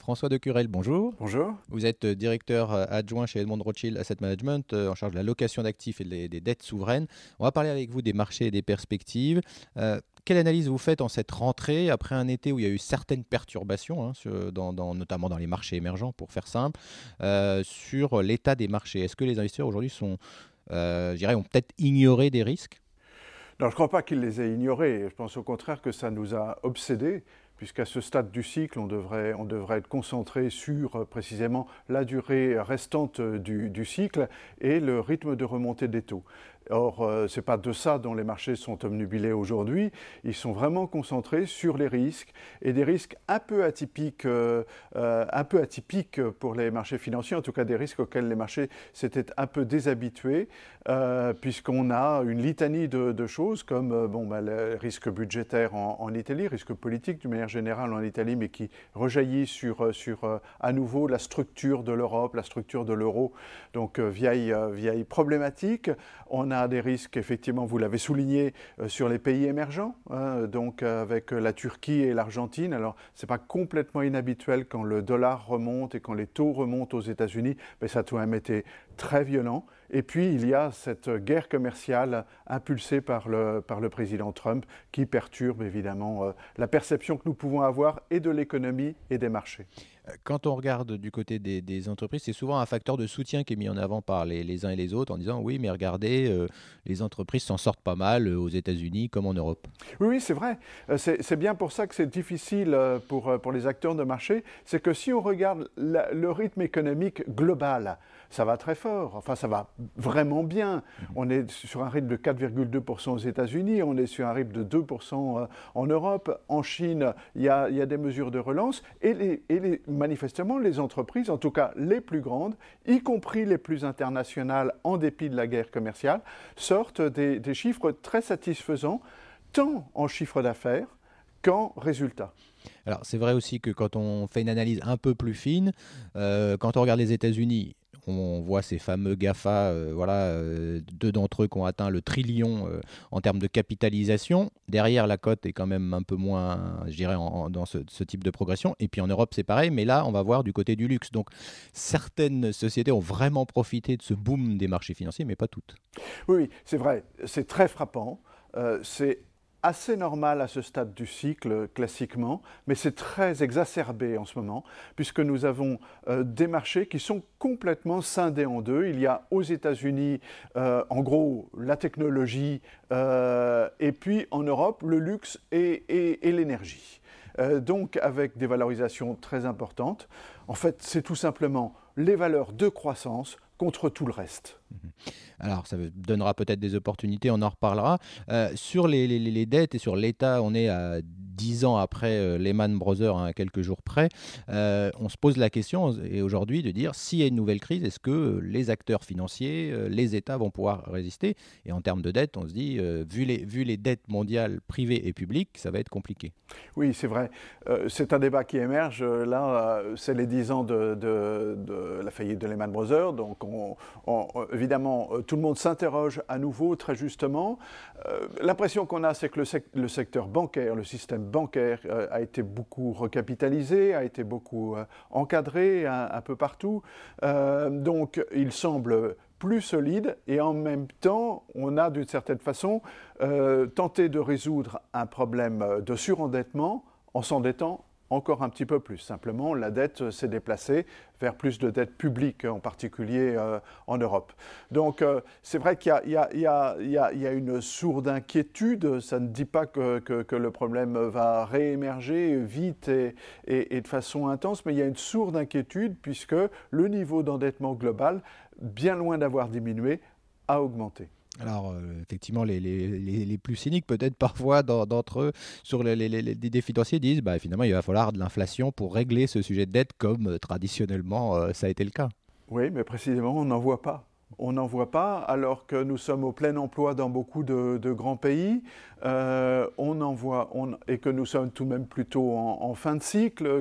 François Decurel, bonjour. Bonjour. Vous êtes directeur adjoint chez Edmond Rothschild Asset Management, en charge de la location d'actifs et des dettes souveraines. On va parler avec vous des marchés et des perspectives. Quelle analyse vous faites en cette rentrée, après un été où il y a eu certaines perturbations, notamment dans les marchés émergents, pour faire simple, sur l'état des marchés? Est-ce que les investisseurs aujourd'hui ont peut-être ignoré des risques? Non, je ne crois pas qu'ils les aient ignorés. Je pense au contraire que ça nous a obsédés, puisqu'à ce stade du cycle, on devrait être concentré sur précisément la durée restante du cycle et le rythme de remontée des taux. Or, ce n'est pas de ça dont les marchés sont obnubilés aujourd'hui. Ils sont vraiment concentrés sur les risques, et des risques un peu atypiques pour les marchés financiers, en tout cas des risques auxquels les marchés s'étaient un peu déshabitués, puisqu'on a une litanie de choses comme le risque budgétaire en Italie, risque politique d'une manière générale en Italie, mais qui rejaillit sur à nouveau la structure de l'Europe, la structure de l'euro, donc vieille problématique. On a des risques, effectivement, vous l'avez souligné, sur les pays émergents, donc avec la Turquie et l'Argentine. Alors, ce n'est pas complètement inhabituel quand le dollar remonte et quand les taux remontent aux États-Unis, mais ça a tout de même été très violent. Et puis, il y a cette guerre commerciale impulsée par le président Trump qui perturbe évidemment la perception que nous pouvons avoir et de l'économie et des marchés. Quand on regarde du côté des entreprises, c'est souvent un facteur de soutien qui est mis en avant par les uns et les autres en disant oui, mais regardez, les entreprises s'en sortent pas mal aux États-Unis comme en Europe. Oui, c'est vrai. C'est bien pour ça que c'est difficile pour les acteurs de marché. C'est que si on regarde le rythme économique global, ça va très fort. Enfin, ça va vraiment bien. On est sur un rythme de 4,2% aux États-Unis, on est sur un rythme de 2% en Europe. En Chine, il y a des mesures de relance. Manifestement, les entreprises, en tout cas les plus grandes, y compris les plus internationales, en dépit de la guerre commerciale, sortent des chiffres très satisfaisants, tant en chiffre d'affaires qu'en résultats. Alors, c'est vrai aussi que quand on fait une analyse un peu plus fine, quand on regarde les États-Unis, on voit ces fameux GAFA, deux d'entre eux qui ont atteint le trillion en termes de capitalisation. Derrière, la cote est quand même un peu moins, je dirais, dans ce type de progression. Et puis en Europe, c'est pareil, mais là, on va voir du côté du luxe. Donc, certaines sociétés ont vraiment profité de ce boom des marchés financiers, mais pas toutes. Oui, c'est vrai. C'est très frappant. C'est assez normal à ce stade du cycle, classiquement, mais c'est très exacerbé en ce moment, puisque nous avons des marchés qui sont complètement scindés en deux. Il y a aux États-Unis, en gros, la technologie, et puis en Europe, le luxe et l'énergie. Donc, avec des valorisations très importantes. En fait, c'est tout simplement les valeurs de croissance contre tout le reste. Alors, ça donnera peut-être des opportunités, on en reparlera. Sur les dettes et sur l'État, on est à 10 ans après Lehman Brothers, à quelques jours près. On se pose la question et aujourd'hui de dire s'il y a une nouvelle crise, est-ce que les acteurs financiers, les États vont pouvoir résister? Et en termes de dette, on se dit, vu les dettes mondiales privées et publiques, ça va être compliqué. Oui, c'est vrai. C'est un débat qui émerge. Là, c'est les 10 ans de la faillite de Lehman Brothers. Donc, évidemment, tout le monde s'interroge à nouveau, très justement. L'impression qu'on a, c'est que le secteur bancaire, le système bancaire a été beaucoup recapitalisé, a été beaucoup encadré un peu partout. Donc, il semble plus solide et en même temps, on a d'une certaine façon tenté de résoudre un problème de surendettement en s'endettant encore un petit peu plus. Simplement, la dette s'est déplacée vers plus de dette publique, en particulier en Europe. Donc, c'est vrai qu'il y a une sourde inquiétude. Ça ne dit pas que le problème va réémerger vite et de façon intense, mais il y a une sourde inquiétude puisque le niveau d'endettement global, bien loin d'avoir diminué, a augmenté. Alors, effectivement, les plus cyniques, peut-être parfois d'entre eux, sur des financiers, disent finalement, il va falloir de l'inflation pour régler ce sujet de dette, comme traditionnellement, ça a été le cas. Oui, mais précisément, on n'en voit pas. On n'en voit pas, alors que nous sommes au plein emploi dans beaucoup de grands pays. On en voit, et que nous sommes tout de même plutôt en fin de cycle.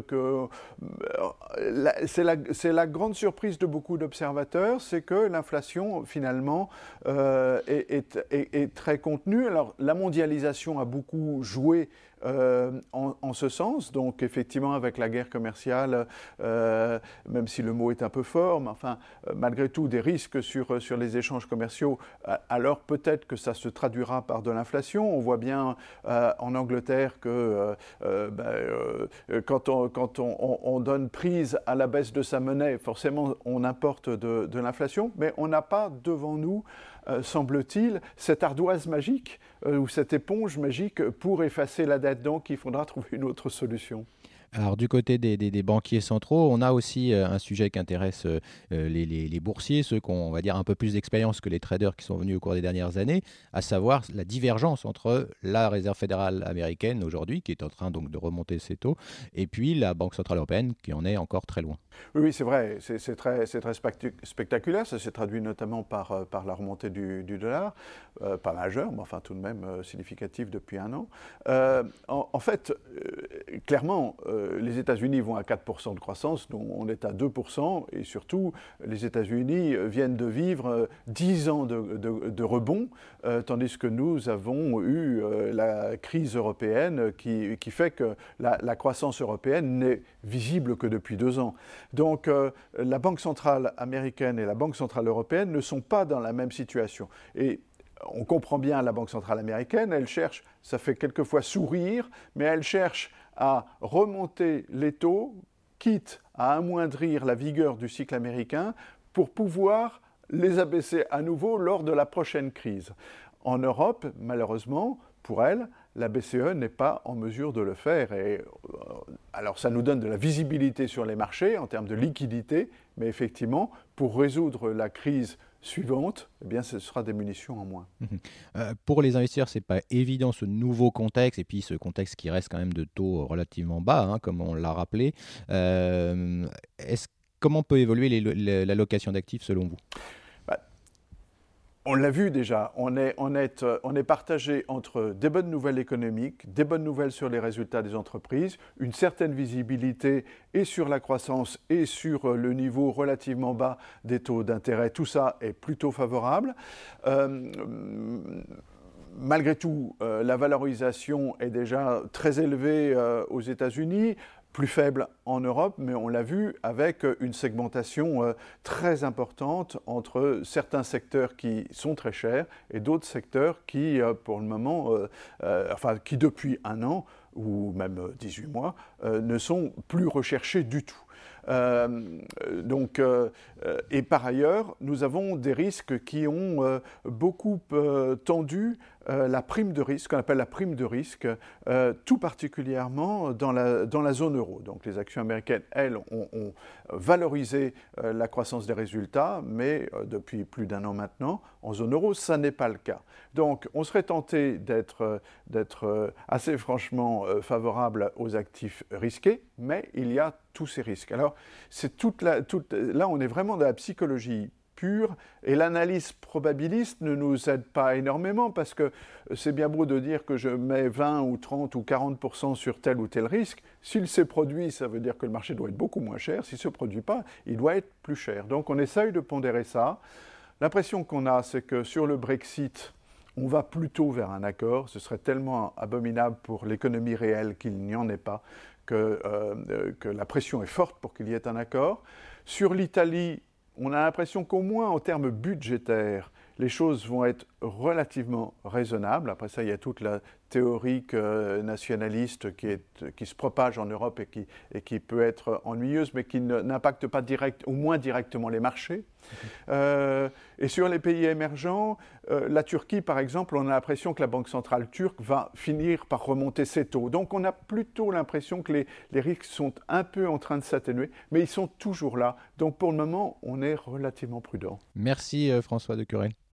C'est la grande surprise de beaucoup d'observateurs, c'est que l'inflation, finalement, est très contenue. Alors, la mondialisation a beaucoup joué en ce sens. Donc effectivement, avec la guerre commerciale, même si le mot est un peu fort, mais enfin, malgré tout, des risques sur les échanges commerciaux, alors peut-être que ça se traduira par de l'inflation. On voit bien en Angleterre que quand on donne prise à la baisse de sa monnaie, forcément on importe de l'inflation, mais on n'a pas devant nous, semble-t-il, cette ardoise magique ou cette éponge magique pour effacer la dette. Donc il faudra trouver une autre solution. Alors du côté des banquiers centraux, on a aussi un sujet qui intéresse les boursiers, ceux qui ont, on va dire, un peu plus d'expérience que les traders qui sont venus au cours des dernières années, à savoir la divergence entre la Réserve fédérale américaine aujourd'hui, qui est en train donc de remonter ses taux, et puis la Banque centrale européenne, qui en est encore très loin. Oui, c'est vrai, c'est très spectaculaire. Ça s'est traduit notamment par la remontée du dollar, pas majeure, mais enfin tout de même significative depuis un an. En fait, clairement, les États-Unis vont à 4% de croissance, nous on est à 2%, et surtout, les États-Unis viennent de vivre 10 ans de rebond, tandis que nous avons eu la crise européenne qui fait que la croissance européenne n'est visible que depuis 2 ans. Donc la Banque centrale américaine et la Banque centrale européenne ne sont pas dans la même situation. Et on comprend bien la Banque centrale américaine, elle cherche, ça fait quelquefois sourire, mais elle cherche à remonter les taux, quitte à amoindrir la vigueur du cycle américain, pour pouvoir les abaisser à nouveau lors de la prochaine crise. En Europe, malheureusement, pour elle, la BCE n'est pas en mesure de le faire. Et, alors ça nous donne de la visibilité sur les marchés en termes de liquidité, mais effectivement, pour résoudre la crise suivante, eh bien, ce sera des munitions en moins. Pour les investisseurs, c'est pas évident ce nouveau contexte, et puis ce contexte qui reste quand même de taux relativement bas, hein, comme on l'a rappelé. Comment peut évoluer l'allocation d'actifs selon vous? On l'a vu déjà, on est partagé entre des bonnes nouvelles économiques, des bonnes nouvelles sur les résultats des entreprises, une certaine visibilité et sur la croissance et sur le niveau relativement bas des taux d'intérêt. Tout ça est plutôt favorable. Malgré tout, la valorisation est déjà très élevée aux États-Unis, plus faible en Europe, mais on l'a vu avec une segmentation très importante entre certains secteurs qui sont très chers et d'autres secteurs qui, pour le moment, qui depuis un an ou même 18 mois, ne sont plus recherchés du tout. Et par ailleurs, nous avons des risques qui ont beaucoup tendu la prime de risque, qu'on appelle la prime de risque, tout particulièrement dans la zone euro. Donc les actions américaines, elles, ont valorisé la croissance des résultats, mais depuis plus d'un an maintenant, en zone euro, ça n'est pas le cas. Donc on serait tenté d'être assez franchement favorable aux actifs risqués, mais il y a tous ces risques. Alors là, on est vraiment dans la psychologie pure, et l'analyse probabiliste ne nous aide pas énormément, parce que c'est bien beau de dire que je mets 20 ou 30 ou 40% sur tel ou tel risque. S'il s'est produit, ça veut dire que le marché doit être beaucoup moins cher. S'il ne se produit pas, il doit être plus cher. Donc on essaye de pondérer ça. L'impression qu'on a, c'est que sur le Brexit, on va plutôt vers un accord. Ce serait tellement abominable pour l'économie réelle qu'il n'y en ait pas, que la pression est forte pour qu'il y ait un accord. Sur l'Italie, on a l'impression qu'au moins en termes budgétaires, les choses vont être relativement raisonnables. Après ça, il y a toute la théorie nationaliste qui se propage en Europe et qui peut être ennuyeuse, mais qui n'impacte pas au moins directement les marchés. Et sur les pays émergents, la Turquie, par exemple, on a l'impression que la Banque centrale turque va finir par remonter ses taux. Donc on a plutôt l'impression que les risques sont un peu en train de s'atténuer, mais ils sont toujours là. Donc pour le moment, on est relativement prudent. Merci François Decurel.